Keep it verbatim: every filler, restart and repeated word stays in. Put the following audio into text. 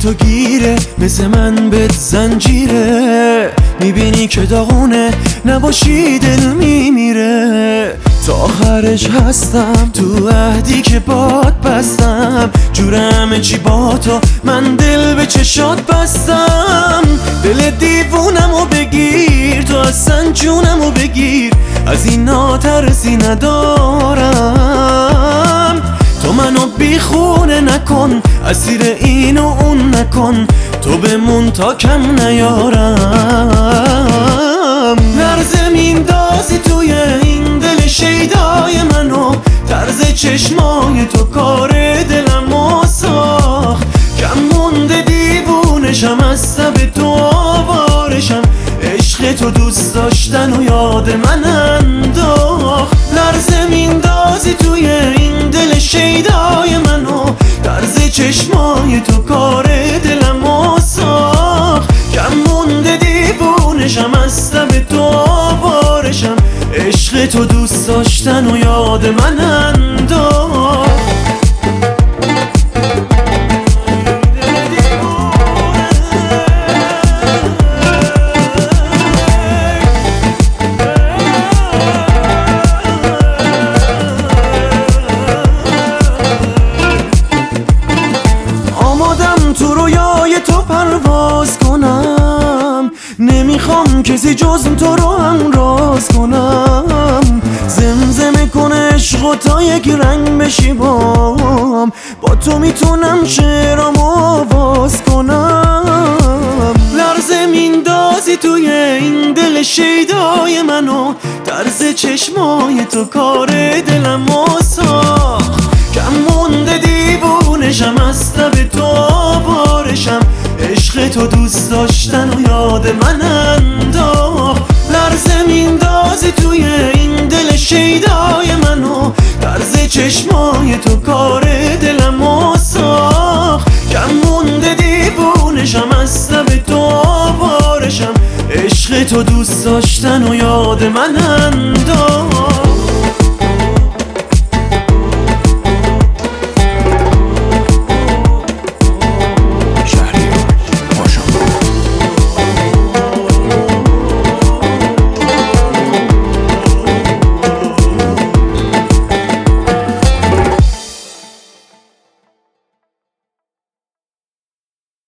تو گیره، مثل من بهت زنجیره. میبینی که داغونه نباشی دل میمیره. تا آخرش هستم تو عهدی که باد بستم. جورم چی با تو من دل به چشات بستم. دل دیوونمو بگیر تو اصلا جونمو بگیر. از اینا ترسی ندارم. تو منو بیخونه نکن، اسیر این و اون نکن. تو بمون تا کم نیارم. لرزه میندازی توی این دل شیدای منو. طرز چشمای تو کار دلمو ساخت. کم مونده دیوونشم، از تب تو آوارشم. عشق تو دوست داشتن و یاد من انداخت. لرزه میندازی توی این دل شیدای منو. طرز چشمای تو کار دلمو ساخت. کم مونده دیوونشم، از تب تو آوارشم. عشق تو دوست داشتن و یاد من انداخت. تو رویای تو پرواز کنم. نمیخوام کسی جز تو رو هم راز کنم. زمزمه کن عشق و تا یک رنگ بشی بام. با تو میتونم شعرام آواز کنم. لرزه میندازی توی این دل شیدای منو. طرز چشمای تو کار دلمو ساخت. کم مونده دیوونشم، از تب تو آوارشم. عشق تو دوست داشتن و یاد من انداخت. لرزه میندازی توی این دل شیدای منو. طرز چشمای تو کار دلمو ساخت. کم مونده دیوونشم، از تب تو آوارشم. عشق تو دوست داشتن و یاد من انداخت.